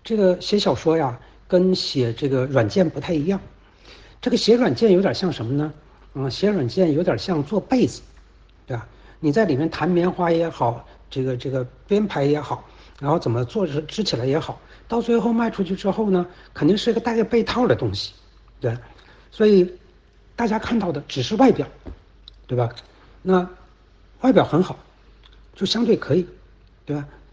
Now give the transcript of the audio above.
这个写小说呀，跟写这个软件不太一样。这个写软件有点像什么呢？写软件有点像做被子，对吧？你在里面弹棉花也好，这个编排也好，然后怎么做织起来也好，到最后卖出去之后呢，肯定是一个带个被套的东西，对。所以大家看到的只是外表，对吧？那外表很好，就相对可以，对吧？